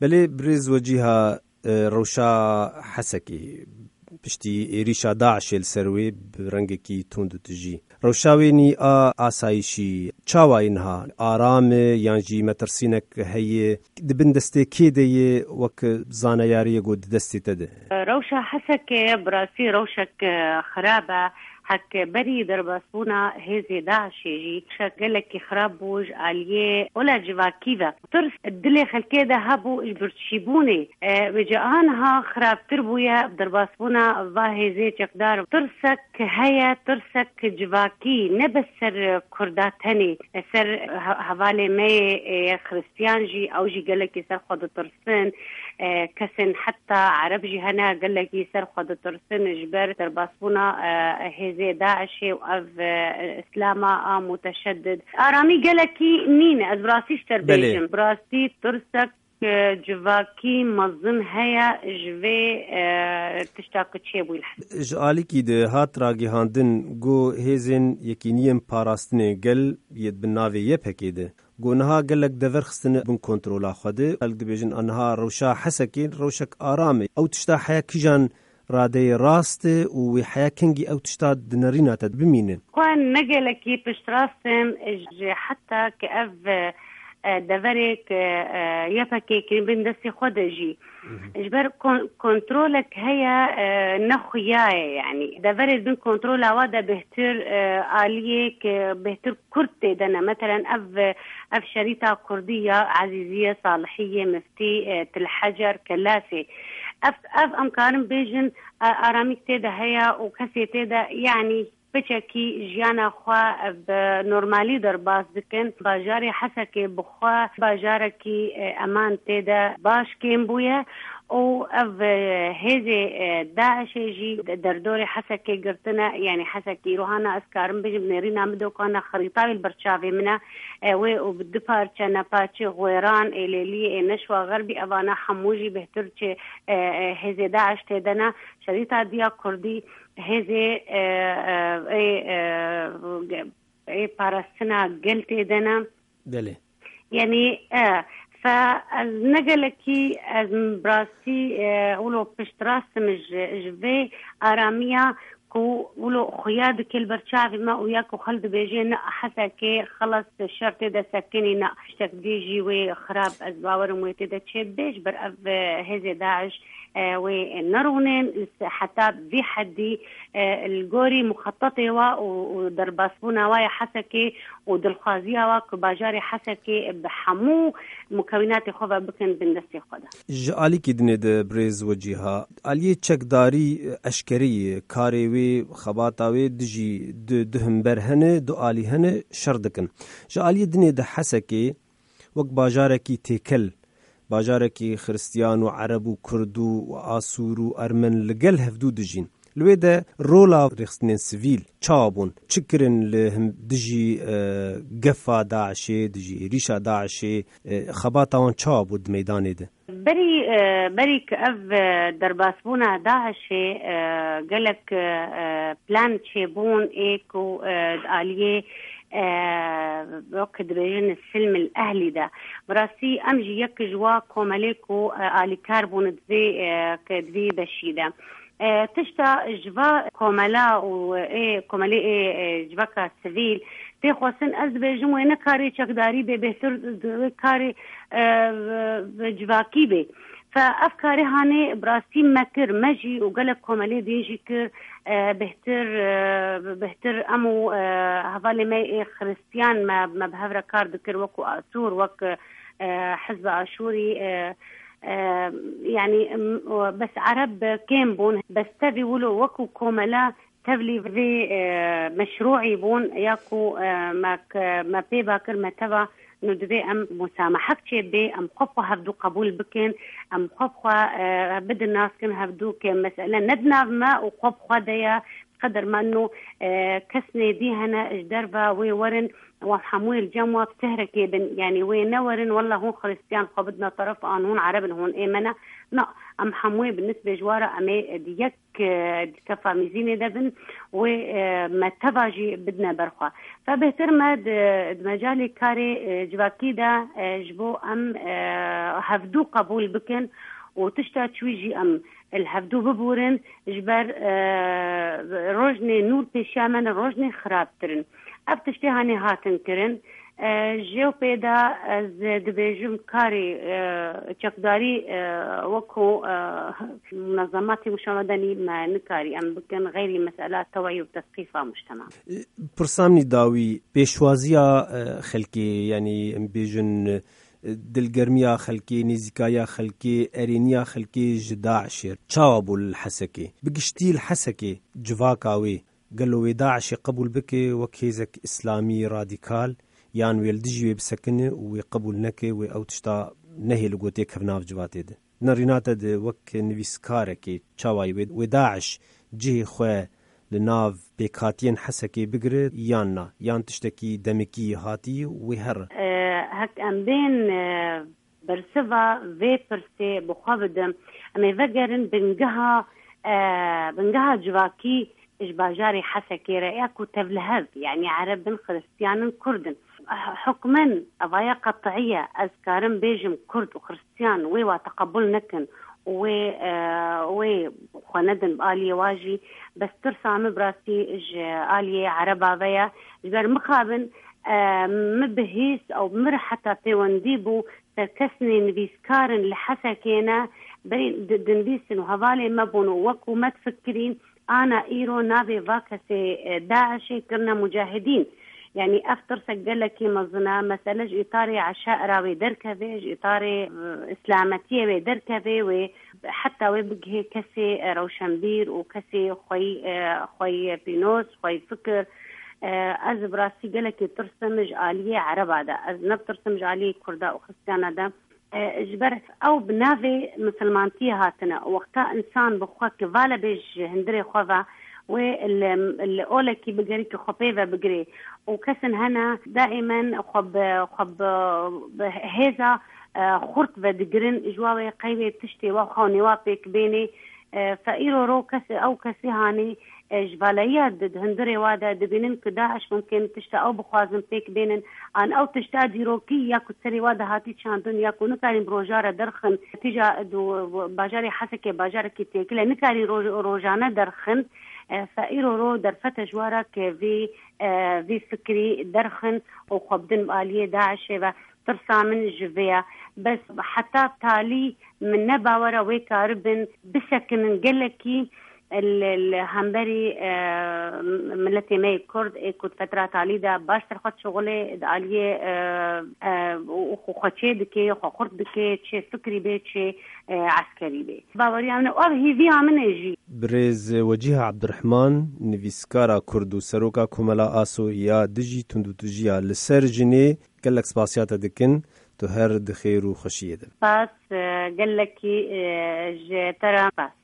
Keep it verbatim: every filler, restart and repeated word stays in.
بله برز وجیها روشا حسکی پشتی ایریشا داعش السروی برنگکی توند تجی روشاوینی آ آسایشی چاوا اینها آرام یانجی مترسینک هی دبن دسته کی دی وک زانیاری گود دستی تده روشا حسک براسی روشک خرابه حق بری در باسونا هزي داعشي شكلك خراب بوج عليه ولا جواكيفا ترس الدلي خلكي ده هبو اجبرتشيبوني أه بجانها خراب تربويا در باسونا ظاهي زي چقدار ترسك هيا ترسك جواكي نبسر كرداتني سر حوالي مي خريستيانجي او جي قالك سر خود ترسن أه كسن حتى عربجي هنا قالك سر خود ترسن جبر در باسونا أه زي داعش وأف إسلاما متشدد آرامي قالكي نين از براسيش تربيشن براسي ترسك جواكي منظم هيا جوي تشتاق تشيبوي الحد جالي كي ده هات راقي هاندن جو هيزن يكينيم باراستني قل يد بالناوي يبهكي ده جو نها قلك دفر خستن بن كنترولا خده قلق دبيجن انها روشا حسكين روشك آرامي او تشتا حيا كيجان راده راست و حياة كنجي او تشتاد دنارينا تدبمينه كوان نقلكي بشتراسم حتى كأف دفرك يفكي كنبين دسي خودجي اجبر كنترولك هيا نخياية يعني دفرك بين كنترولا وادا بهتر آليك بهتر كرتي دنا مثلا اف اف شريطة كردية عزيزية صالحية مفتي تلحجر كلاسي اف اف امكارن بيجن اراميك تيدا هيا وكسي تيدا يعني بچکی جیانا خوا بنورمالی در باز دکن باجاری حسکی بخوا باجارکی امان تیدا باش کم بویا او اف هزي داعش جي در دور حسكي قرتنا يعني حسكي روحانا اسكارم بيجي بنيرينا مدو كان خريطة بالبرشافي منا وبالدفار كان باتشي غويران إليلي نشوى غربي أبانا حموجي بهترچ هزي داعش تيدنا شريطة ديا كردي هزي اي اي بارستنا قلت تيدنا بله يعني اه فنقلكي از براسي ولو بشتراسم جبي آرامية كو ولو خياد كل برشاغي ما وياكو خلد بيجي حتى كي خلص الشرط ده سكني نقشتك ديجي وخراب أزباور ويتدا تشبيش برأف هزي داعش ونرونين حتى في حدي الجوري مخططي ودرباسبونا واي حسكي ودلخازية وكباجاري حسكي بحمو مكونات خوفا بكن بندسي خودا جالي كدني ده بريز وجيها عليه تشكداري أشكري كاريوي خباطاوي دجي دهم برهنه دو آليهنه شردكن جالي دني ده حسكي وك باجاركي تيكل باجاركي خريستيان وعرب وكرد وآسور وأرمن لقل هفدو دجين لويدا رولا رخصنين سيفيل تشابون تشكرن لهم دجي قفا داعشي دجي ريشا داعشي خباطاوان تشابو دميداني ده بري بري كأف درباسبونا داعشي قالك بلان تشيبون ايكو آليه وقت بيجن السلم الأهلي ده براسي أمجي يك جوا كوماليكو آلي كاربون دفي كدفي بشيدة تشتا جوا كومالا و ايه كومالي ايه جواكا سيفيل تيخوصن از بيجن وين كاري چكداري بي بهتر كاري جواكي بي فأفكاري هاني براسي مكر مجي وقالك كومالي ديجي كر بهتر بهتر أمو هذالي ما خريستيان ما ما بهفرا كار ذكر وكو آسور وك حزب عاشوري يعني بس عرب كيم بون بس تبي ولو وكو كومالا تبلي في مشروعي بون ياكو ما ما بيبا كر تبع ندبي أم مسامحة بي أم خفوا هفدو قبول بكن أم خفوا بد الناس كن هفدو كمسألة ندنا ما وخفوا ديا قدر ما انه كسني دي هنا اجدربا وورن وحمويل جموة بتهركي بن يعني وينورن والله هون خريستيان خبدنا طرف آن هون عربن هون إيمنا نا أم حموي بالنسبة جوارا أمي ديك كفا ميزيني دبن وما تباجي بدنا برخوا فبهتر ما مجالي كاري جواكي دا جبو أم هفدو قبول بكن وتشتا تشويجي أم الهفدو ببورن جبر روجني نور بيشامن روجني خراب ترن اب تشتي هاني هاتن كرن جيو بيدا از دبيجم كاري چقداري وكو منظمات مشاهداني ما نكاري ام بكن غير مسألة توعي وتثقيف مجتمع برسامني داوي بيشوازيا خلقي يعني ام بيجن دلگرمیا خلکی نزیکایا خلکی ارینیا خلکی جداع شیر چاوبو الحسكي بقشتي الحسكي جواكاوي قالوا داعش قبول بك وكيزك اسلامي راديكال يان ويلدجي بسكن ويقبول نكي او تشتا نهي لقوتي كفناف جواتيد نرينات وك نفيسكاركي تشاواي وداعش جي خو لناف بيكاتين حسكي بقري ياننا يان تشتكي دمكي هاتي وهر أه هك ام بين أه برسفا في برسي بخابدم امي فقرن بنجها أه بنجها جواكي إجباجاري حسكي رأيكو تبلهز يعني عرب بن خريستيان كردن حكما أضايا قطعية أذكارن بيجم كرد وخريستيان ويوا تقبل نكن و و خندن بالي واجي بس ترسى مبراسي اج آلية عربا فيا جبر مخابن مبهيس او مر حتى بيونديبو تركسني نبيسكارن لحسكينا برين دنبيسن وهذالي مبونو وكو ما تفكرين انا ايرو نافي فاكسي داعشي كرنا مجاهدين يعني افتر سجلكي مظنا مسألة اطاري عشاء راوي دركبي اطاري اسلامتيه وي دركبي وحتى وبجه كسي روشنبير وكسي خوي خوي بينوس خوي فكر از براسي جلكي ترسمج آلية عرب هذا از نب ترسمج آلية كردا وخريستيان هذا اجبرت او بنافي مسلمانتيه هاتنا وقتا انسان بخوا كفالا بيج هندري خوفا والأولى كي بقري كخبيبة بقري وكسن هنا دائما خب خب هذا خرط بدقرن إجواء قيبة تشتي وخوني وابك بيني فإيرو رو كسي أو كسي هاني جباليات دد هندري وادا دبينن كداعش ممكن تشتا أو بخوازن بيك بينن عن أو تشتا ديروكي ياكو تسري وادا هاتي شاندون ياكو نكارين بروجارة درخن تيجا دو باجاري حسكي باجارة كي تيكلا نكارين روجانا درخن فإيرو رو درفت جوارا كفي في فكري درخن وخبدن بالية داعش ترسى من جويا بس حتى تالي من نباورا ويكاربن بسكن نقلكي الهمبري ملتي ماي كرد اكو فترة تاليدا باش ترخد شغلي دالية وخوشي دكي وخورد دكي تشي فكري بي تشي عسكري بي باوري عمنا اوه هي في عمنا يجي بريز وجيه عبد الرحمن نفيسكارا كردو سروكا كملا آسو يا دجي تندو تجيا لسرجني قالك سباسياتا دكن تو هر دخير وخشية باس قالك جي ترى باس